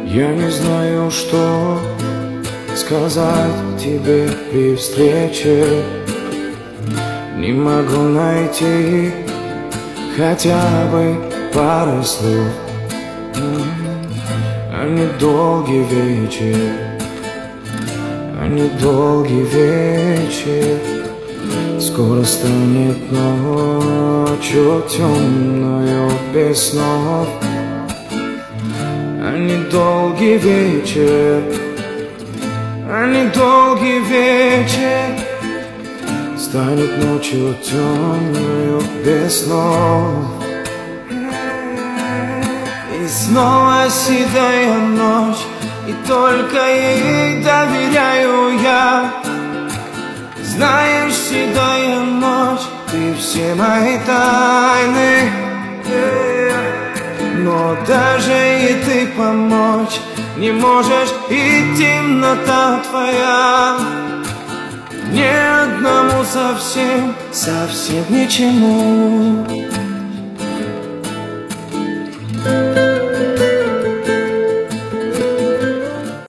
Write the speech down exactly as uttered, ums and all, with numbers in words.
Я не знаю, что сказать тебе при встрече. Не могу найти хотя бы пару слов. А недолгий вечер, а недолгий вечер. Скоро станет ночью темною без снов. А недолгий вечер, а недолгий вечер станет ночью темною без снов. И снова седая ночь, и только ей доверяю я. Знаешь, седая ночь, ты все мои тайны. Но даже и ты помочь не можешь, и темнота твоя мне одному совсем, совсем ничему.